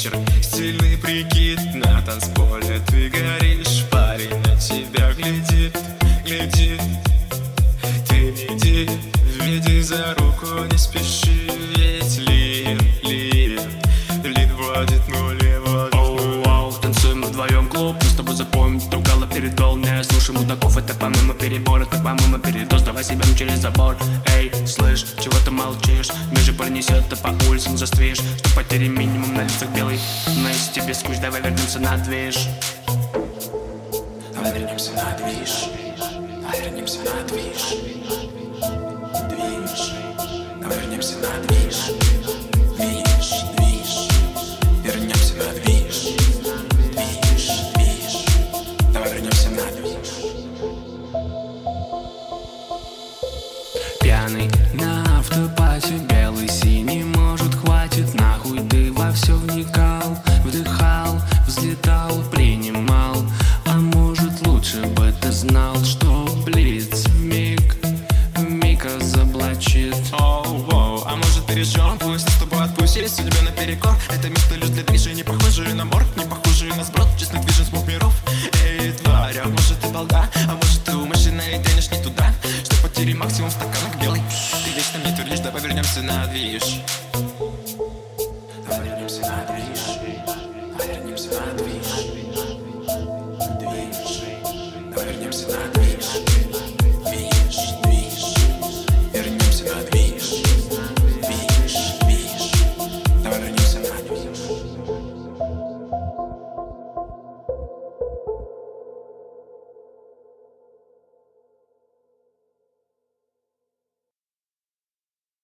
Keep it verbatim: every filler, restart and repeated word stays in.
вечер, стильный прикид. На танцполе ты горишь, парень на тебя глядит, глядит. Ты веди, веди за руку, не спеши, ведь Лин, Лин, Лин водит нули, водит нули. Оу, танцуем вдвоем клуб, мы с тобой запомним, что гала передол. Не слушай мудаков, это по-моему перебор, это по-моему передоз. Давай себя через забор. Эй, слышь, чего ты молчишь? Мир же пронесет, ты по улицам застришь. Что потери минимум на лицах белый. Но если тебе скучно, давай вернемся на движ. Давай вернемся на движ. Давай вернемся на движ. Движ. Давай вернемся на движ. Движ, движ. Вернемся на движ. Движ, движ. Давай вернемся на движ. Пьяный на автопате, белый, синий, может, хватит. Нахуй ты во все вникал, вдыхал, взлетал, принимал. А может, лучше бы ты знал, что блиц вмиг, вмиг разоблачит. Оу, оу, а может пережжем, пусть с тобой отпустили судьбе наперекор. Это место лишь для движения.